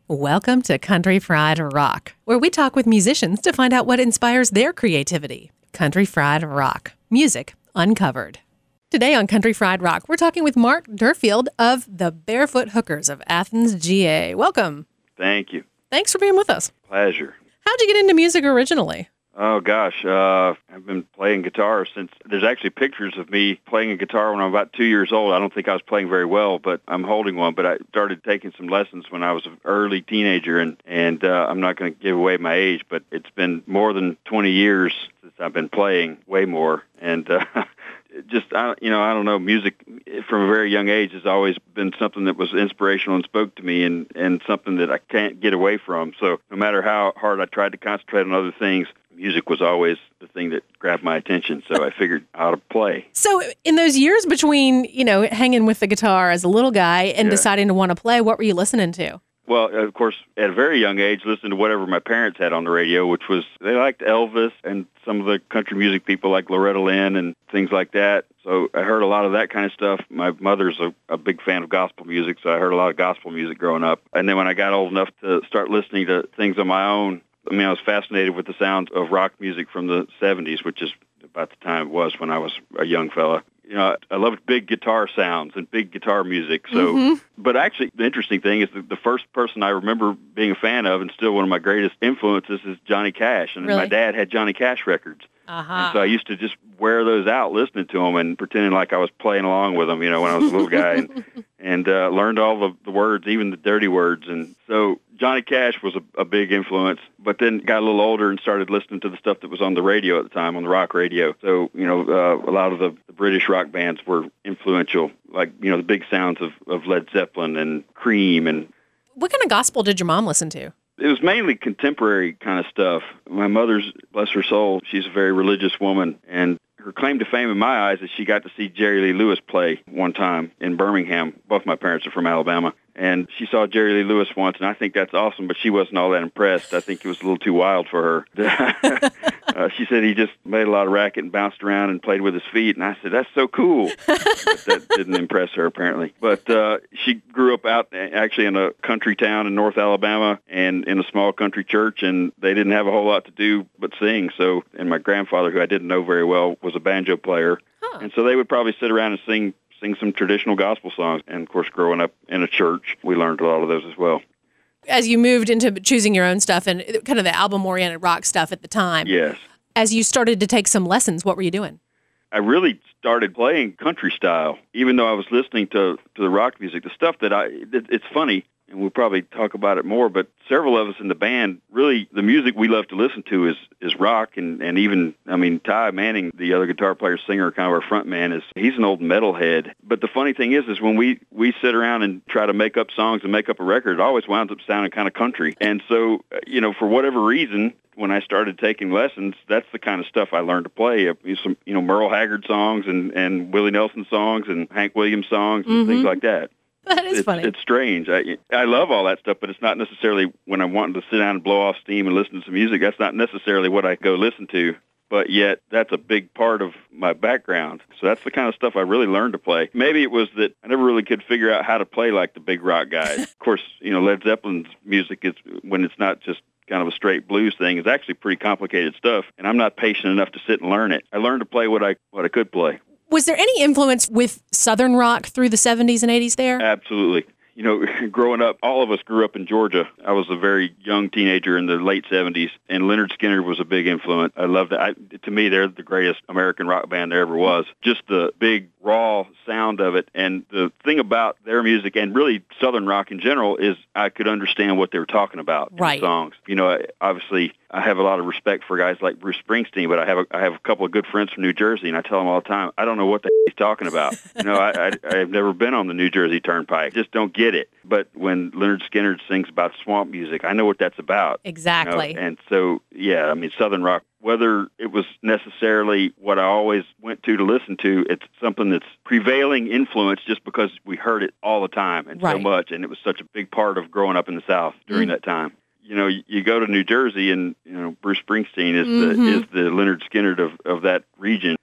Welcome to Country Fried Rock, where we talk with musicians to find out what inspires their creativity. Country Fried Rock, music uncovered. Today on Country Fried Rock, we're talking with Mark Durfield of the Barefoot Hookers of Athens, GA. Welcome. Thank you. Thanks for being with us. Pleasure. How'd you get into music originally? Oh, gosh. I've been playing guitar since... There's actually pictures of me playing a guitar when I was about 2 years old. I don't think I was playing very well, but I'm holding one. But I started taking some lessons when I was an early teenager, and I'm not going to give away my age, but it's been more than 20 years since I've been playing, way more. And I don't know, music from a very young age has always been something that was inspirational and spoke to me and something that I can't get away from. So no matter how hard I tried to concentrate on other things, music was always the thing that grabbed my attention, so I figured how to play. So in those years between, hanging with the guitar as a little guy and deciding to want to play, what were you listening to? Well, of course, at a very young age, listened to whatever my parents had on the radio, which was, they liked Elvis and some of the country music people like Loretta Lynn and things like that. So I heard a lot of that kind of stuff. My mother's a big fan of gospel music, so I heard a lot of gospel music growing up. And then when I got old enough to start listening to things on my own, I was fascinated with the sound of rock music from the 70s, which is about the time it was when I was a young fella. I loved big guitar sounds and big guitar music. So, But actually, the interesting thing is the first person I remember being a fan of, and still one of my greatest influences, is Johnny Cash. And Really? My dad had Johnny Cash records. Uh-huh. And so I used to just wear those out listening to them and pretending like I was playing along with them, when I was a little guy, and learned all the words, even the dirty words. And so Johnny Cash was a big influence, but then got a little older and started listening to the stuff that was on the radio at the time, on the rock radio. So, a lot of the British rock bands were influential, like, the big sounds of Led Zeppelin and Cream. And What kind of gospel did your mom listen to? it was mainly contemporary kind of stuff. My mother's, bless her soul, she's a very religious woman, and her claim to fame in my eyes is she got to see Jerry Lee Lewis play one time in Birmingham. Both my parents are from Alabama. And she saw Jerry Lee Lewis once, and I think that's awesome, but she wasn't all that impressed. I think it was a little too wild for her. She said he just made a lot of racket and bounced around and played with his feet, and I said, that's so cool. But that didn't impress her, apparently. But she grew up out actually in a country town in North Alabama and in a small country church, and they didn't have a whole lot to do but sing. So, and my grandfather, who I didn't know very well, was a banjo player. Huh. And so they would probably sit around and sing some traditional gospel songs. And, of course, growing up in a church, we learned a lot of those as well. As you moved into choosing your own stuff and kind of the album-oriented rock stuff at the time. Yes. As you started to take some lessons, what were you doing? I really started playing country style, even though I was listening to the rock music. The stuff that it's funny, and we'll probably talk about it more, but several of us in the band, really, the music we love to listen to is rock, and even, Ty Manning, the other guitar player, singer, kind of our front man, he's an old metalhead. But the funny thing is when we sit around and try to make up songs and make up a record, it always winds up sounding kind of country. And so, for whatever reason, when I started taking lessons, that's the kind of stuff I learned to play. Some, Merle Haggard songs and Willie Nelson songs and Hank Williams songs and things like that. That is funny. It's strange. I love all that stuff, but it's not necessarily when I'm wanting to sit down and blow off steam and listen to some music. That's not necessarily what I go listen to, but yet that's a big part of my background. So that's the kind of stuff I really learned to play. Maybe it was that I never really could figure out how to play like the big rock guys. Of course, Led Zeppelin's music is, when it's not just kind of a straight blues thing, is actually pretty complicated stuff, and I'm not patient enough to sit and learn it. I learned to play what I could play. Was there any influence with Southern rock through the 70s and 80s there? Absolutely. Growing up, all of us grew up in Georgia. I was a very young teenager in the late 70s, and Lynyrd Skynyrd was a big influence. I loved it. To me, they're the greatest American rock band there ever was. Just the big, raw sound of it. And the thing about their music, and really Southern rock in general, is I could understand what they were talking about in the songs. Obviously, I have a lot of respect for guys like Bruce Springsteen, but I have a couple of good friends from New Jersey, and I tell them all the time, I don't know what he's talking about. I've never been on the New Jersey Turnpike. Just don't get it. But when Lynyrd Skynyrd sings about swamp music, I know what that's about. Exactly. And so, Southern rock, whether it was necessarily what I always went to listen to, it's something that's prevailing influence just because we heard it all the time and so much, and it was such a big part of growing up in the South during that time. You go to New Jersey, and Bruce Springsteen is the Lynyrd Skynyrd of that region.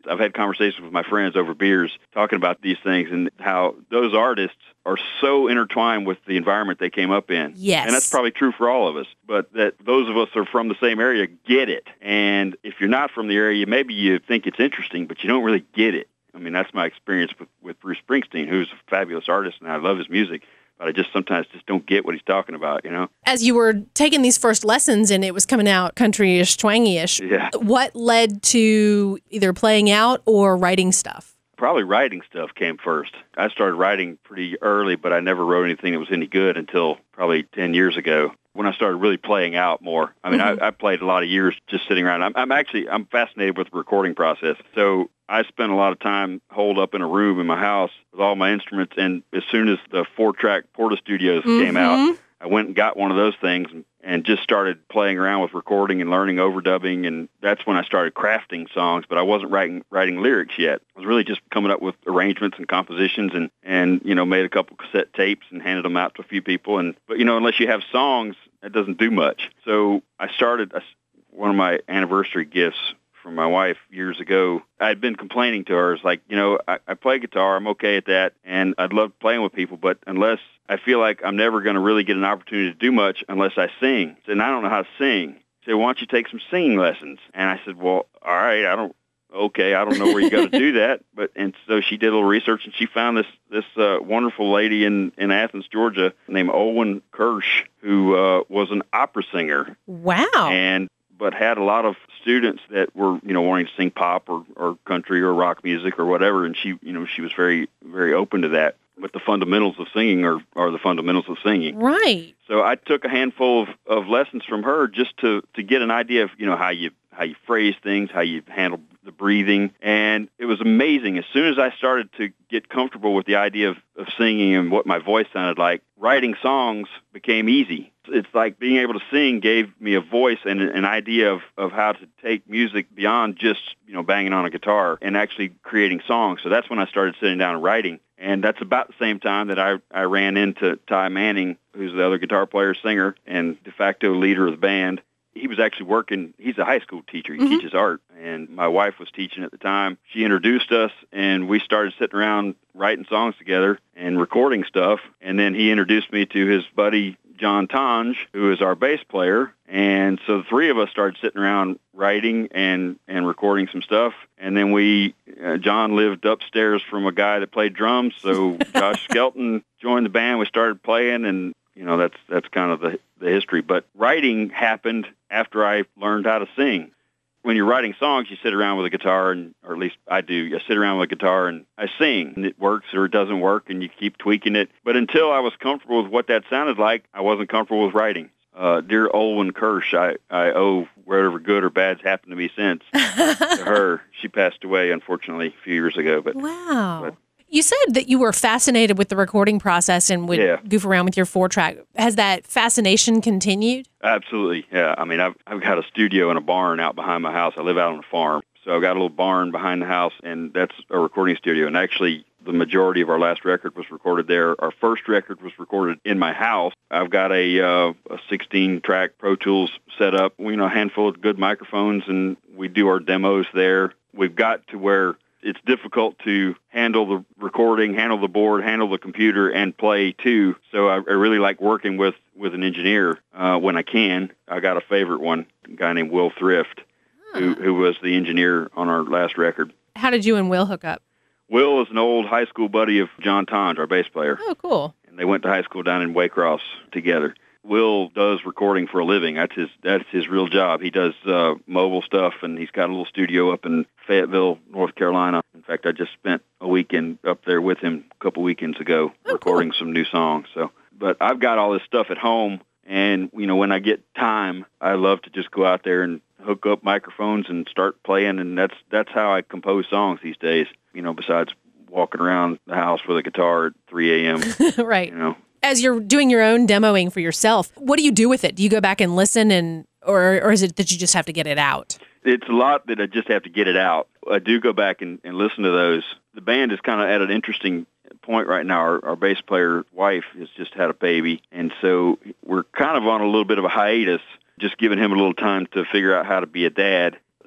I've had conversations with my friends over beers talking about these things and how those artists are so intertwined with the environment they came up in. Yes. And that's probably true for all of us, but that those of us who are from the same area get it. And if you're not from the area, maybe you think it's interesting, but you don't really get it. I mean, that's my experience with Bruce Springsteen, who's a fabulous artist, and I love his music, but I just sometimes just don't get what he's talking about, you know? As you were taking these first lessons and it was coming out country-ish, twangy-ish, what led to either playing out or writing stuff? Probably writing stuff came first. I started writing pretty early, but I never wrote anything that was any good until probably 10 years ago when I started really playing out more. I mean, I played a lot of years just sitting around. I'm fascinated with the recording process. So I spent a lot of time holed up in a room in my house with all my instruments, and as soon as the 4-track Porta Studios came out, I went and got one of those things and just started playing around with recording and learning overdubbing, and that's when I started crafting songs, but I wasn't writing lyrics yet. I was really just coming up with arrangements and compositions and you know, made a couple cassette tapes and handed them out to a few people. But, you know, unless you have songs, that doesn't do much. So I started one of my anniversary gifts from my wife years ago. I'd been complaining to her. It's like, you know, I play guitar. I'm okay at that, and I'd love playing with people, but unless I feel like I'm never going to really get an opportunity to do much unless I sing. And I don't know how to sing. She said, why don't you take some singing lessons? And I said, well, all right, I don't know where you got to do that. And so she did a little research, and she found this wonderful lady in Athens, Georgia, named Olwen Kirsch, who was an opera singer. Wow. But had a lot of students that were, you know, wanting to sing pop or country or rock music or whatever, and she was very, very open to that. But the fundamentals of singing are the fundamentals of singing. Right. So I took a handful of lessons from her just to get an idea of, you know, how you phrase things, how you handle the breathing. And it was amazing. As soon as I started to get comfortable with the idea of singing and what my voice sounded like, writing songs became easy. It's like being able to sing gave me a voice and an idea of how to take music beyond just, you know, banging on a guitar and actually creating songs. So that's when I started sitting down and writing. And that's about the same time that I ran into Ty Manning, who's the other guitar player, singer, and de facto leader of the band. He was actually working, he's a high school teacher. He teaches art, and my wife was teaching at the time. She introduced us, and we started sitting around writing songs together and recording stuff. And then he introduced me to his buddy, John Tonge, who is our bass player. And so the three of us started sitting around writing and recording some stuff. And then John lived upstairs from a guy that played drums. So Josh Skelton joined the band. We started playing, and, you know, that's kind of the history. But writing happened after I learned how to sing. When you're writing songs, you sit around with a guitar, or at least I do. I sit around with a guitar and I sing, and it works or it doesn't work, and you keep tweaking it. But until I was comfortable with what that sounded like, I wasn't comfortable with writing. Dear Olwen Kirsch, I owe whatever good or bad's happened to me since to her. She passed away, unfortunately, a few years ago. But wow. You said that you were fascinated with the recording process and would goof around with your 4-track. Has that fascination continued? Absolutely, yeah. I mean, I've got a studio and a barn out behind my house. I live out on a farm. So I've got a little barn behind the house, and that's a recording studio. And actually, the majority of our last record was recorded there. Our first record was recorded in my house. I've got a 16-track Pro Tools set up, you know, a handful of good microphones, and we do our demos there. We've got to where it's difficult to handle the recording, handle the board, handle the computer, and play too. So I really like working with an engineer when I can. I got a favorite one, a guy named Will Thrift, who was the engineer on our last record. How did you and Will hook up? Will is an old high school buddy of John Tonge, our bass player. Oh, cool. And they went to high school down in Waycross together. Will does recording for a living. That's his real job. He does mobile stuff, and he's got a little studio up in Fayetteville, North Carolina. In fact, I just spent a weekend up there with him a couple weekends ago recording some new songs. So, but I've got all this stuff at home, and, you know, when I get time, I love to just go out there and hook up microphones and start playing, and that's how I compose songs these days, you know, besides walking around the house with a guitar at 3 a.m. Right. You know. As you're doing your own demoing for yourself, what do you do with it? Do you go back and listen, or is it that you just have to get it out? It's a lot that I just have to get it out. I do go back and listen to those. The band is kind of at an interesting point right now. Our bass player wife has just had a baby, and so we're kind of on a little bit of a hiatus, just giving him a little time to figure out how to be a dad.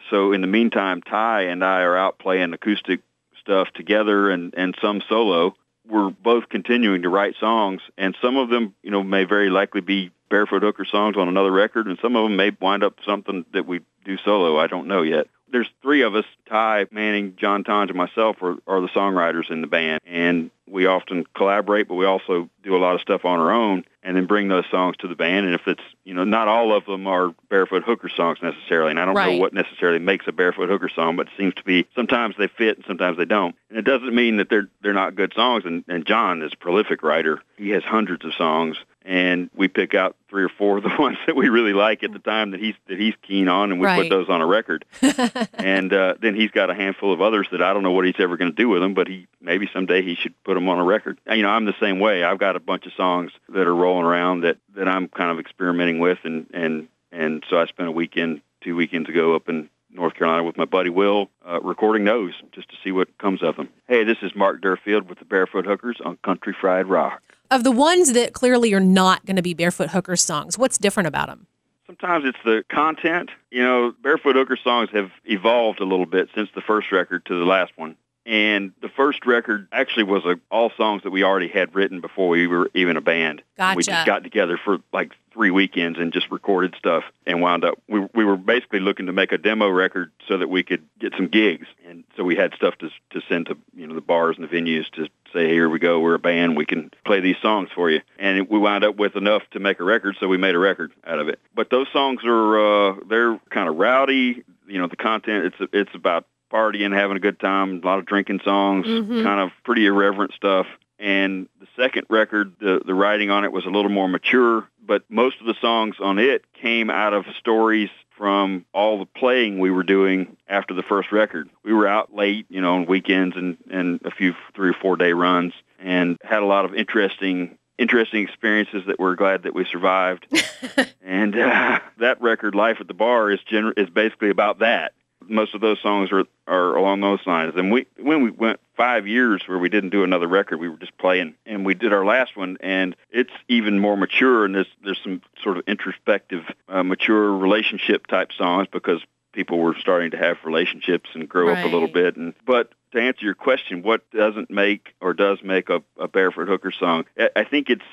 So in the meantime, Ty and I are out playing acoustic stuff together and some solo. We're both continuing to write songs, and some of them, may very likely be Barefoot Hooker songs on another record, and some of them may wind up something that we do solo. I don't know yet. There's three of us, Ty, Manning, John Tonge, and myself are the songwriters in the band, and we often collaborate, but we also do a lot of stuff on our own and then bring those songs to the band. And if it's, not all of them are Barefoot Hooker songs necessarily, and I don't know what necessarily makes a Barefoot Hooker song, but it seems to be sometimes they fit and sometimes they don't. And it doesn't mean that they're not good songs, and John is a prolific writer. He has hundreds of songs, and we pick out 3 or 4 of the ones that we really like at the time that he's keen on, and we put those on a record. And then he's got a handful of others that I don't know what he's ever going to do with them, but maybe someday he should put them on a record. I'm the same way. I've got a bunch of songs that are rolling around that I'm kind of experimenting with, and so I spent 2 weekends ago up in North Carolina with my buddy Will, recording those just to see what comes of them. Hey, this is Mark Durfield with the Barefoot Hookers on Country Fried Rock. Of the ones that clearly are not going to be Barefoot Hooker songs, what's different about them? Sometimes it's the content. Barefoot Hooker songs have evolved a little bit since the first record to the last one. And the first record actually was all songs that we already had written before we were even a band. Gotcha. We just got together for like 3 weekends and just recorded stuff and wound up. We were basically looking to make a demo record so that we could get some gigs. And so we had stuff to send to the bars and the venues to say, here we go, we're a band, we can play these songs for you. And we wound up with enough to make a record, so we made a record out of it. But those songs are, they're kind of rowdy. The content, it's about partying, having a good time, a lot of drinking songs, kind of pretty irreverent stuff. And the second record, the writing on it was a little more mature, but most of the songs on it came out of stories from all the playing we were doing after the first record. We were out late, on weekends and a few 3 or 4 day runs, and had a lot of interesting experiences that we're glad that we survived. And that record, Life at the Bar, is basically about that. Most of those songs are along those lines. And when we went 5 years where we didn't do another record, we were just playing. And we did our last one, and it's even more mature, and there's some sort of introspective, mature relationship-type songs because people were starting to have relationships and grow up a little bit. But to answer your question, what doesn't make or does make a Barefoot Hooker song? I think it's,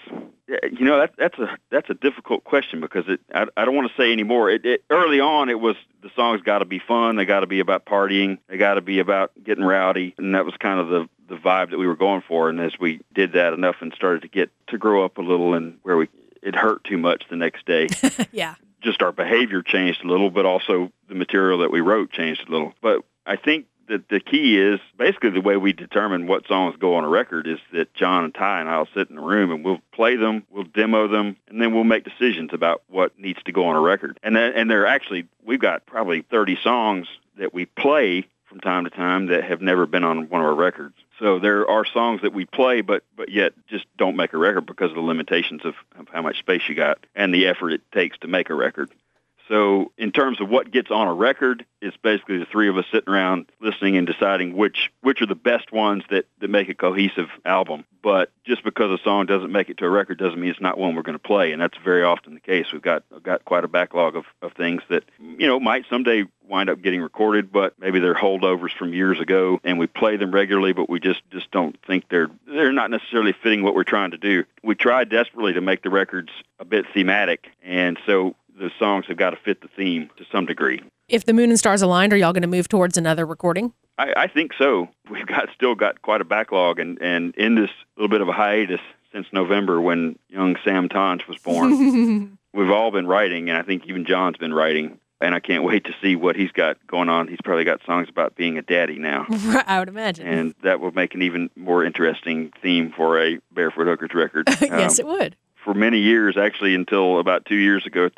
that's a difficult question because I don't want to say anymore. Early on, it was the songs got to be fun. They got to be about partying. They got to be about getting rowdy, and that was kind of the vibe that we were going for. And as we did that enough and started to grow up a little, and where it hurt too much the next day. Yeah. Just our behavior changed a little, but also the material that we wrote changed a little. But I think that the key is basically the way we determine what songs go on a record is that John and Ty and I will sit in a room and we'll play them, we'll demo them, and then we'll make decisions about what needs to go on a record. And we've got probably 30 songs that we play from time to time that have never been on one of our records. So there are songs that we play, but yet just don't make a record because of the limitations of how much space you got and the effort it takes to make a record. So in terms of what gets on a record, it's basically the three of us sitting around listening and deciding which are the best ones that make a cohesive album. But just because a song doesn't make it to a record doesn't mean it's not one we're going to play, and that's very often the case. We've got quite a backlog of things that, might someday wind up getting recorded, but maybe they're holdovers from years ago, and we play them regularly, but we just don't think they're not necessarily fitting what we're trying to do. We tried desperately to make the records a bit thematic, and so the songs have got to fit the theme to some degree. If the moon and stars aligned, are y'all going to move towards another recording? I think so. We've still got quite a backlog, and in this little bit of a hiatus since November when young Sam Tonge was born, we've all been writing, and I think even John's been writing, and I can't wait to see what he's got going on. He's probably got songs about being a daddy now. I would imagine. And that will make an even more interesting theme for a Barefoot Hookers record. Yes, it would. For many years, actually, until about 3 years ago,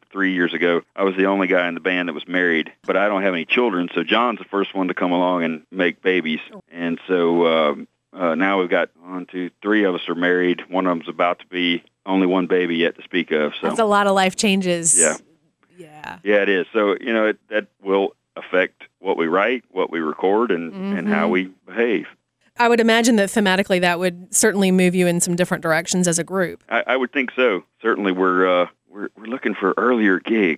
I was the only guy in the band that was married. But I don't have any children, so John's the first one to come along and make babies. And so now we've got 3 of us are married. One of them's about to be only one baby yet to speak of. So that's a lot of life changes. Yeah. Yeah, it is. So, that will affect what we write, what we record, and how we behave. I would imagine that thematically that would certainly move you in some different directions as a group. I would think so. Certainly we're looking for earlier gigs.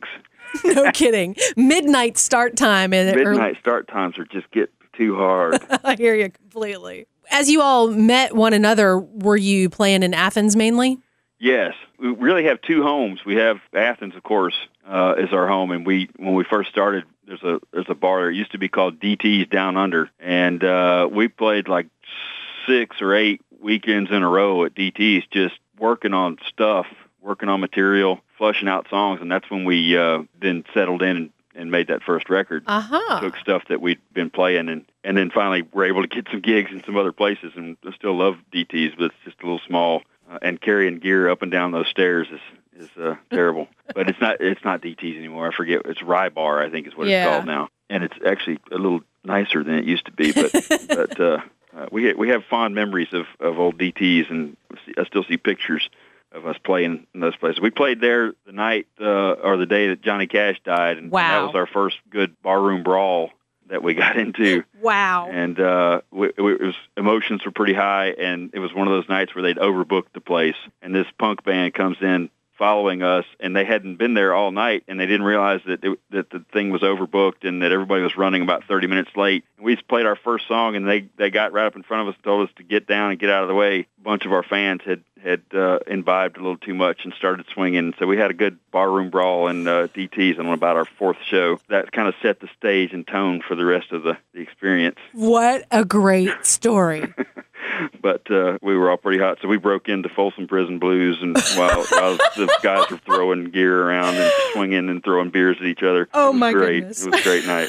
No kidding. Midnight start time. Midnight start times are just get too hard. I hear you completely. As you all met one another, were you playing in Athens mainly? Yes. We really have two homes. We have Athens, of course, is our home. And when we first started, there's a bar. It used to be called DT's Down Under. And we played like 6 or 8 weekends in a row at DT's, just working on stuff, working on material, flushing out songs. And that's when we then settled in and made that first record. Took stuff that we'd been playing and then finally were able to get some gigs in some other places. And I still love DT's, but it's just a little small. And carrying gear up and down those stairs is terrible. But it's not DT's anymore. I forget. It's Rye Bar, I think is what it's called now. And it's actually a little nicer than it used to be. But we have fond memories of old DT's, and I still see pictures of us playing in those places. We played there the night or the day that Johnny Cash died, and that was our first good barroom brawl that we got into. Wow. And emotions were pretty high, and it was one of those nights where they'd overbooked the place, and this punk band comes in following us, and they hadn't been there all night, and they didn't realize that the thing was overbooked and that everybody was running about 30 minutes late. And we played our first song, and they got right up in front of us and told us to get down and get out of the way. A bunch of our fans had imbibed a little too much and started swinging. So we had a good barroom brawl in DT's on about our 4th show. That kind of set the stage and tone for the rest of the experience. What a great story. But we were all pretty hot, so we broke into Folsom Prison Blues, and while the guys were throwing gear around and swinging and throwing beers at each other. Oh, my goodness. It was a great night.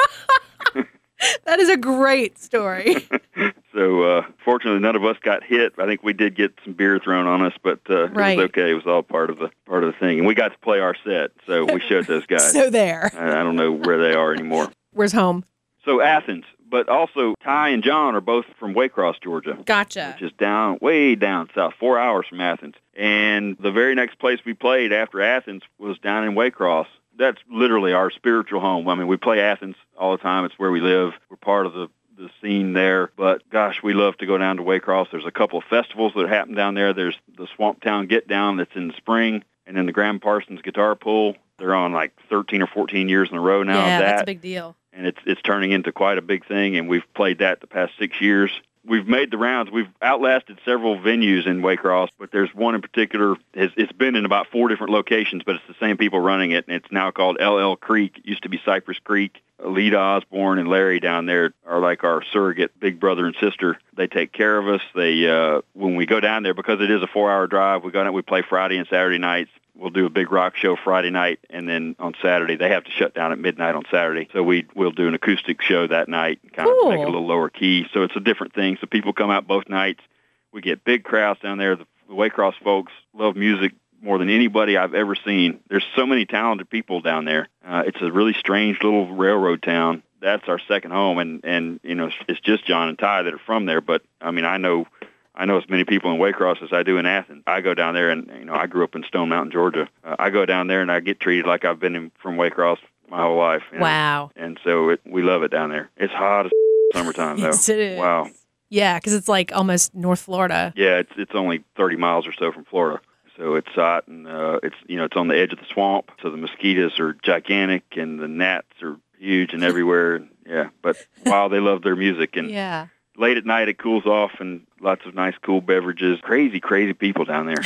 That is a great story. So, fortunately, none of us got hit. I think we did get some beer thrown on us, but it was okay. It was all part of the thing, and we got to play our set, so we showed those guys. So there. I don't know where they are anymore. Where's home? So Athens, but also Ty and John are both from Waycross, Georgia. Gotcha. Which is way down south, 4 hours from Athens. And the very next place we played after Athens was down in Waycross. That's literally our spiritual home. I mean, we play Athens all the time. It's where we live. We're part of the scene there. But, gosh, we love to go down to Waycross. There's a couple of festivals that happen down there. There's the Swamp Town Get Down that's in the spring, and then the Graham Parsons Guitar Pool. They're on like 13 or 14 years in a row now. Yeah, that's a big deal. And it's turning into quite a big thing, and we've played that the past 6 years. We've made the rounds. We've outlasted several venues in Waycross, but there's one in particular. It's been in about 4 different locations, but it's the same people running it, and it's now called LL Creek. It used to be Cypress Creek. Lita Osborne and Larry down there are like our surrogate big brother and sister. They take care of us. They when we go down there, because it is a 4-hour drive, we go down. We play Friday and Saturday nights. We'll do a big rock show Friday night, and then on Saturday, they have to shut down at midnight on Saturday. So we'll do an acoustic show that night, kind of make it a little lower key. So it's a different thing. So people come out both nights. We get big crowds down there. The Waycross folks love music more than anybody I've ever seen. There's so many talented people down there. It's a really strange little railroad town. That's our second home, and you know, it's just John and Ty that are from there. But I mean, I know as many people in Waycross as I do in Athens. I go down there, and I grew up in Stone Mountain, Georgia. I go down there, and I get treated like I've been from Waycross my whole life. Wow. And so we love it down there. It's hot as summertime, though. Yes, it is. Wow. Yeah, because it's like almost North Florida. Yeah, it's only 30 miles or so from Florida. So it's hot, and it's on the edge of the swamp. So the mosquitoes are gigantic, and the gnats are huge and everywhere. Yeah, but wow, they love their music. And yeah. Late at night, it cools off, and lots of nice, cool beverages. Crazy, crazy people down there.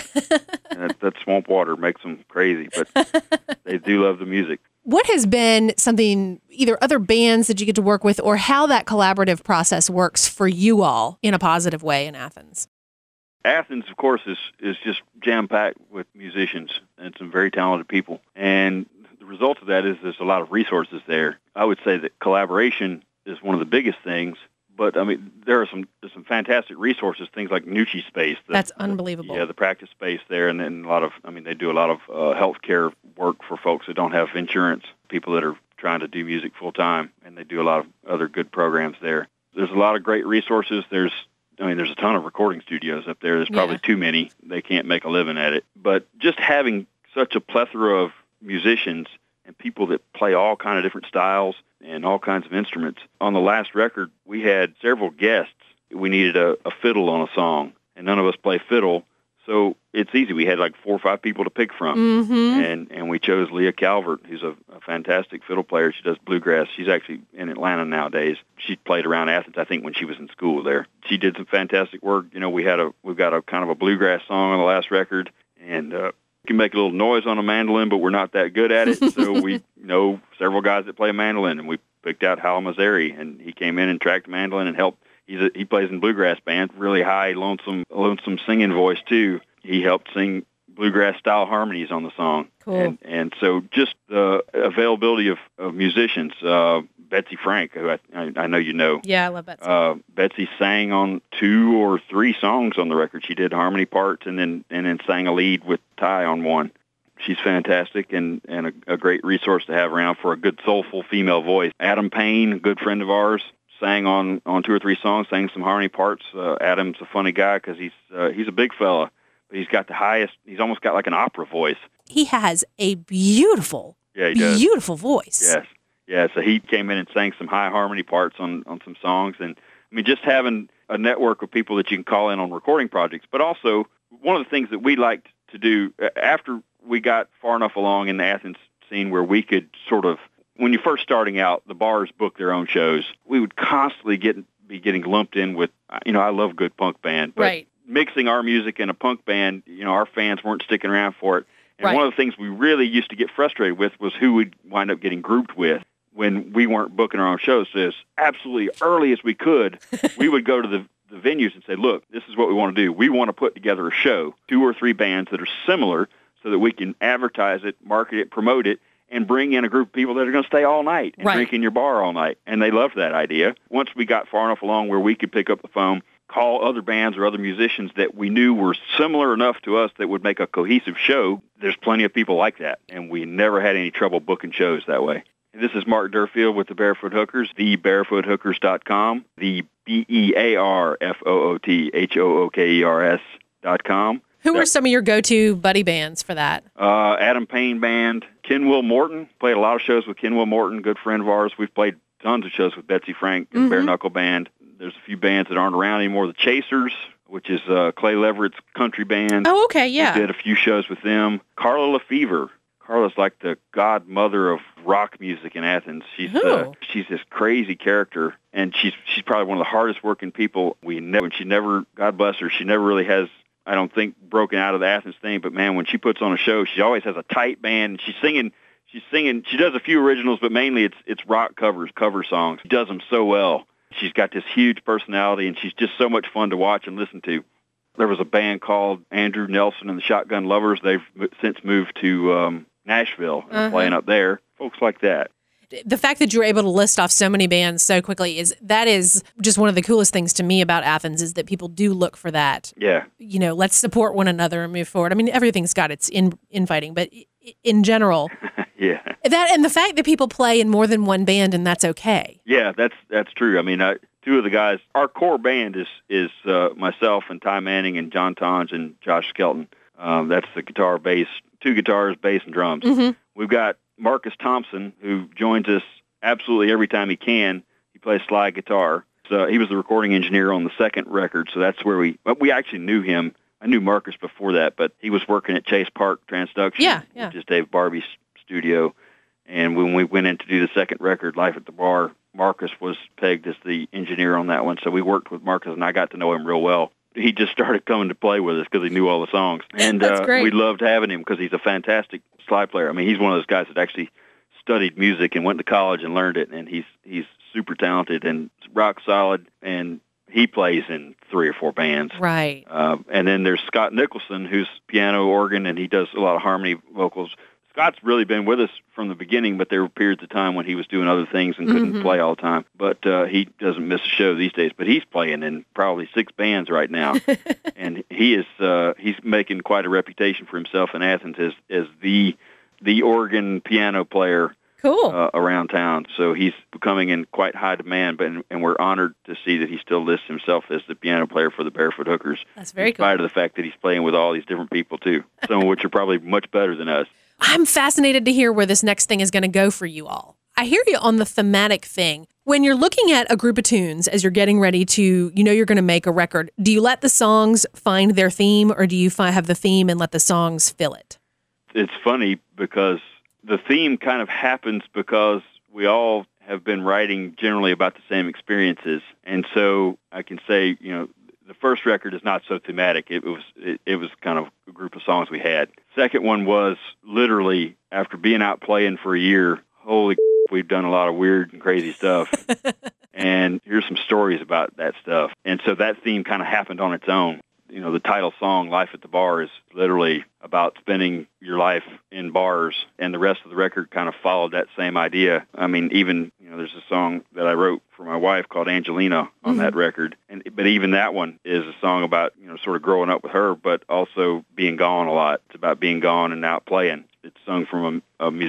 that swamp water makes them crazy, but they do love the music. What has been something, either other bands that you get to work with, or how that collaborative process works for you all in a positive way in Athens? Athens, of course, is just jam-packed with musicians and some very talented people. And the result of that is there's a lot of resources there. I would say that collaboration is one of the biggest things. But, I mean, there's some fantastic resources, things like Nucci Space. That's unbelievable. Yeah, the practice space there. And then they do a lot of healthcare work for folks that don't have insurance, people that are trying to do music full-time, and they do a lot of other good programs there. There's a lot of great resources. There's a ton of recording studios up there. There's probably too many. They can't make a living at it. But just having such a plethora of musicians and people that play all kind of different styles and all kinds of instruments. On the last record, we had several guests. We needed a fiddle on a song, and none of us play fiddle. So it's easy. We had like 4 or 5 people to pick from, and we chose Leah Calvert, who's a fantastic fiddle player. She does bluegrass. She's actually in Atlanta nowadays. She played around Athens, I think, when she was in school there. She did some fantastic work. You know, we've got a kind of a bluegrass song on the last record, and we can make a little noise on a mandolin, but we're not that good at it. So we know several guys that play a mandolin, and we picked out Hal Mazzari, and he came in and tracked the mandolin and helped. He plays in bluegrass bands, really high, lonesome singing voice too. He helped sing bluegrass style harmonies on the song. Cool. And so just the availability of musicians. Betsy Frank, who I know you know. Yeah, I love Betsy. Betsy sang on 2 or 3 songs on the record. She did harmony parts and then sang a lead with Ty on one. She's fantastic and a great resource to have around for a good soulful female voice. Adam Payne, a good friend of ours, sang on 2 or 3 songs, sang some harmony parts. Adam's a funny guy because he's a big fella, but he's got the highest. He's almost got like an opera voice. He has a beautiful voice. Yes, yeah. So he came in and sang some high harmony parts on some songs, and I mean, just having a network of people that you can call in on recording projects. But also, one of the things that we liked to do after we got far enough along in the Athens scene where we could sort of, when you're first starting out, the bars book their own shows. We would constantly be getting lumped in with, I love a good punk band, but right. Mixing our music in a punk band, our fans weren't sticking around for it. And right. One of the things we really used to get frustrated with was who we'd wind up getting grouped with when we weren't booking our own shows. So as absolutely early as we could, we would go to the venues and say, look, this is what we want to do. We want to put together a show, 2 or 3 bands that are similar so that we can advertise it, market it, promote it, and bring in a group of people that are going to stay all night and drink in your bar all night. And they loved that idea. Once we got far enough along where we could pick up the phone, call other bands or other musicians that we knew were similar enough to us that would make a cohesive show, there's plenty of people like that. And we never had any trouble booking shows that way. And this is Mark Durfield with the Barefoot Hookers, thebarefoothookers.com, the BEARFOOTHOOKERS.com. Who are some of your go-to buddy bands for that? Adam Payne Band, Ken Will Morton. Played a lot of shows with Ken Will Morton, good friend of ours. We've played tons of shows with Betsy Frank and Bare Knuckle Band. There's a few bands that aren't around anymore. The Chasers, which is Clay Leverett's country band. Oh, okay, yeah. We did a few shows with them. Carla LaFever. Carla's like the godmother of rock music in Athens. She's this crazy character, and she's probably one of the hardest working people we know. And she never, God bless her, she never really has, I don't think, broken out of the Athens thing. But man, when she puts on a show, she always has a tight band. And she's singing. She does a few originals, but mainly it's rock cover songs. She does them so well. She's got this huge personality, and she's just so much fun to watch and listen to. There was a band called Andrew Nelson and the Shotgun Lovers. They've since moved to Nashville and playing up there. Folks like that. The fact that you were able to list off so many bands so quickly is just one of the coolest things to me about Athens is that people do look for that. Yeah. Let's support one another and move forward. I mean, everything's got its infighting, but in general, yeah. That and the fact that people play in more than one band and that's okay. Yeah, that's true. I mean, 2 of the guys, our core band is myself and Ty Manning and John Tonge and Josh Skelton. That's the guitar, bass, 2 guitars, bass, and drums. Mm-hmm. We've got Marcus Thompson, who joins us absolutely every time he can. He plays slide guitar. So he was the recording engineer on the second record, so that's where we actually knew him. I knew Marcus before that, but he was working at Chase Park Transduction, which is Dave Barbie's studio. And when we went in to do the second record, Life at the Bar, Marcus was pegged as the engineer on that one. So we worked with Marcus, and I got to know him real well. He just started coming to play with us because he knew all the songs. And we loved having him because he's a fantastic slide player. I mean, he's one of those guys that actually studied music and went to college and learned it, and he's super talented and rock solid, and he plays in 3 or 4 bands. Right. And then there's Scott Nicholson, who's piano, organ, and he does a lot of harmony vocals. Scott's really been with us from the beginning, but there were periods of time when he was doing other things and couldn't play all the time. But he doesn't miss a show these days. But he's playing in probably 6 bands right now, and he's making quite a reputation for himself in Athens as the organ piano player. Cool. Around town. So he's becoming in quite high demand, and we're honored to see that he still lists himself as the piano player for the Barefoot Hookers. That's very cool. In spite of the fact that he's playing with all these different people, too, some of which are probably much better than us. I'm fascinated to hear where this next thing is going to go for you all. I hear you on the thematic thing. When you're looking at a group of tunes as you're getting ready to, you're going to make a record, do you let the songs find their theme, or do you have the theme and let the songs fill it? It's funny because the theme kind of happens because we all have been writing generally about the same experiences. And so I can say, the first record is not so thematic. It was kind of a group of songs we had. Second one was literally after being out playing for a year, holy we've done a lot of weird and crazy stuff. And here's some stories about that stuff. And so that theme kind of happened on its own. The title song, Life at the Bar, is literally about spending your life in bars, and the rest of the record kind of followed that same idea. I mean, even, there's a song that I wrote for my wife called Angelina on that record, but even that one is a song about, sort of growing up with her, but also being gone a lot. It's about being gone and out playing. It's sung from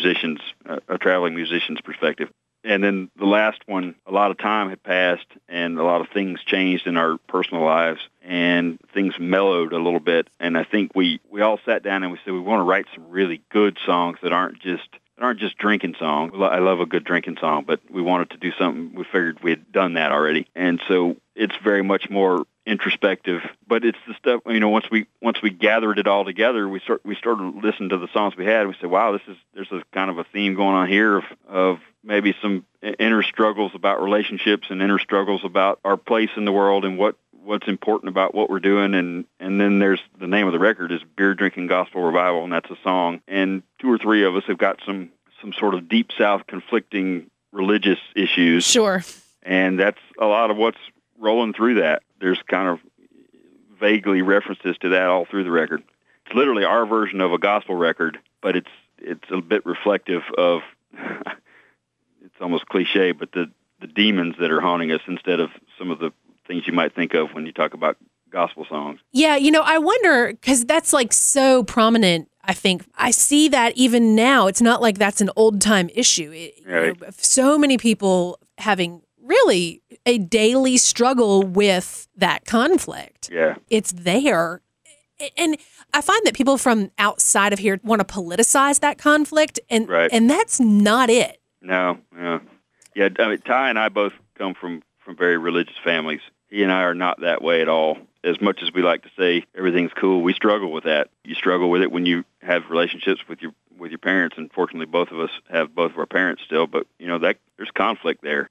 a traveling musician's perspective. And then the last one, a lot of time had passed and a lot of things changed in our personal lives and things mellowed a little bit. And I think we all sat down and we said we want to write some really good songs that aren't just drinking songs. I love a good drinking song, but we wanted to do something. We figured we had done that already. And so it's very much more introspective, but it's the stuff, once we gathered it all together, we started listening to the songs we had. We said, wow, there's a kind of a theme going on here of maybe some inner struggles about relationships and inner struggles about our place in the world and what's important about what we're doing. And then there's the name of the record is Beer Drinking Gospel Revival, and that's a song. And two or three of us have got some sort of deep South conflicting religious issues. Sure. And that's a lot of what's rolling through that. There's kind of vaguely references to that all through the record. It's literally our version of a gospel record, but it's a bit reflective of, it's almost cliche, but the demons that are haunting us instead of some of the things you might think of when you talk about gospel songs. Yeah, I wonder, because that's like so prominent. I think I see that even now. It's not like that's an old-time issue. Right. So many people having really a daily struggle with that conflict. Yeah. It's there. And I find that people from outside of here want to politicize that conflict, and right. and that's not it. No. Yeah, I mean, Ty and I both come from very religious families. He and I are not that way at all. As much as we like to say everything's cool, we struggle with that. You struggle with it when you have relationships with your parents, and fortunately both of us have both of our parents still, but that there's conflict there.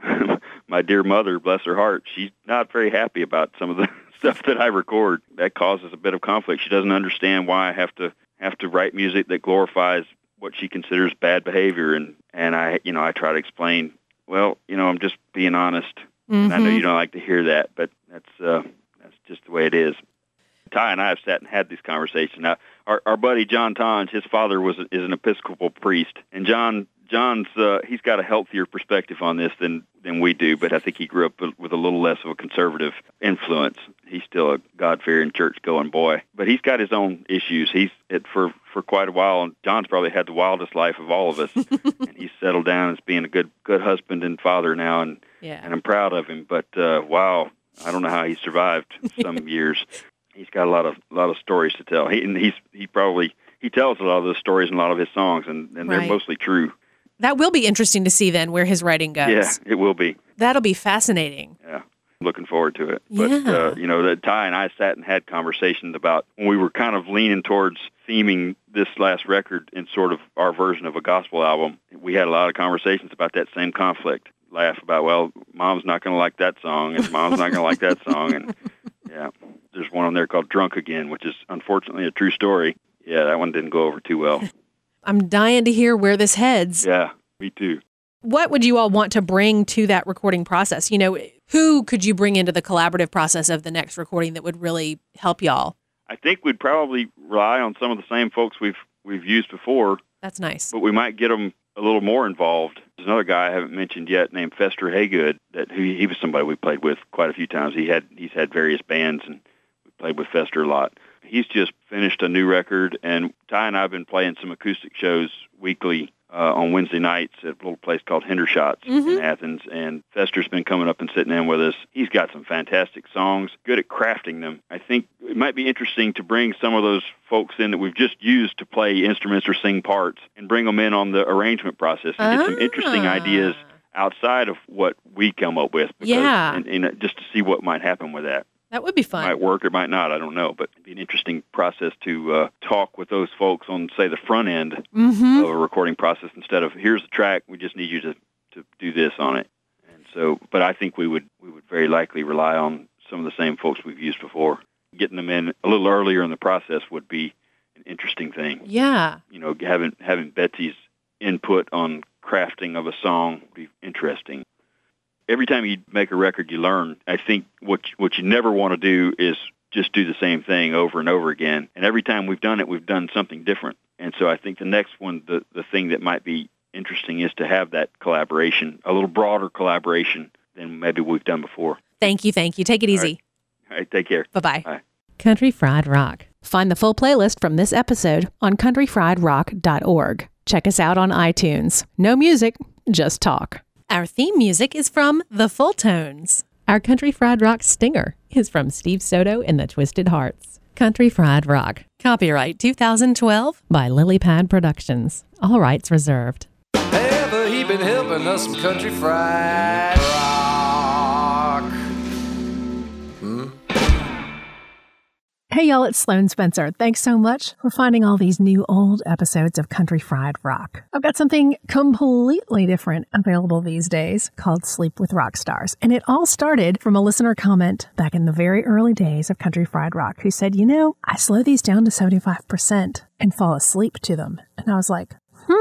My dear mother, bless her heart, she's not very happy about some of the stuff that I record. That causes a bit of conflict. She doesn't understand why I have to write music that glorifies what she considers bad behavior, and I try to explain, well, I'm just being honest. Mm-hmm. And I know you don't like to hear that, but that's just the way it is. Ty and I have sat and had these conversations. Now, our buddy John Tonge, his father is an Episcopal priest, and John's he's got a healthier perspective on this than we do, but I think he grew up with a little less of a conservative influence. He's still a God-fearing, church-going boy, but he's got his own issues. For quite a while, and John's probably had the wildest life of all of us, and he's settled down as being a good husband and father now, and I'm proud of him. But wow, I don't know how he survived some years. He's got a lot of stories to tell. He tells a lot of those stories in a lot of his songs, and they're right. Mostly true. That will be interesting to see then where his writing goes. Yeah, it will be. That'll be fascinating. Yeah, looking forward to it. Yeah. But, that Ty and I sat and had conversations about when we were kind of leaning towards theming this last record in sort of our version of a gospel album. We had a lot of conversations about that same conflict. Laugh about, well, Mom's not going to like that song, and Mom's not going to like that song. And, yeah, there's one on there called Drunk Again, which is unfortunately a true story. Yeah, that one didn't go over too well. I'm dying to hear where this heads. Yeah, me too. What would you all want to bring to that recording process? Who could you bring into the collaborative process of the next recording that would really help y'all? I think we'd probably rely on some of the same folks we've used before. That's nice. But we might get them a little more involved. There's another guy I haven't mentioned yet named Fester Haygood. He was somebody we played with quite a few times. He's had various bands, and we played with Fester a lot. He's just finished a new record, and Ty and I have been playing some acoustic shows weekly on Wednesday nights at a little place called Hendershots in Athens, and Fester's been coming up and sitting in with us. He's got some fantastic songs, good at crafting them. I think it might be interesting to bring some of those folks in that we've just used to play instruments or sing parts and bring them in on the arrangement process and get some interesting ideas outside of what we come up with. Because, and just to see what might happen with that. That would be fun. It might work or might not, I don't know, but it'd be an interesting process to talk with those folks on, say, the front end of a recording process instead of, here's the track, we just need you to do this on it. And so, but I think we would very likely rely on some of the same folks we've used before. Getting them in a little earlier in the process would be an interesting thing. Yeah. You know, having Betsy's input on crafting of a song would be interesting. Every time you make a record, you learn. I think what you never want to do is just do the same thing over and over again. And every time we've done it, we've done something different. And so I think the next one, the thing that might be interesting is to have that collaboration, a little broader collaboration than maybe we've done before. Thank you. Take it easy. All right, take care. Bye-bye. Bye. Country Fried Rock. Find the full playlist from this episode on countryfriedrock.org. Check us out on iTunes. No music, just talk. Our theme music is from The Full Tones. Our Country Fried Rock stinger is from Steve Soto and the Twisted Hearts. Country Fried Rock. Copyright 2012 by Lilypad Productions. All rights reserved. Ever he been helping us some Country Fried Rock? Hey y'all, it's Sloan Spencer. Thanks so much for finding all these new old episodes of Country Fried Rock. I've got something completely different available these days called Sleep with Rock Stars. And it all started from a listener comment back in the very early days of Country Fried Rock who said, you know, I slow these down to 75% and fall asleep to them. And I was like,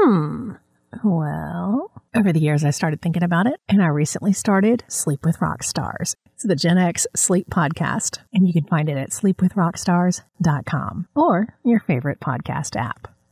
well, over the years I started thinking about it, and I recently started Sleep with Rock Stars. It's the Gen X Sleep Podcast, and you can find it at sleepwithrockstars.com or your favorite podcast app.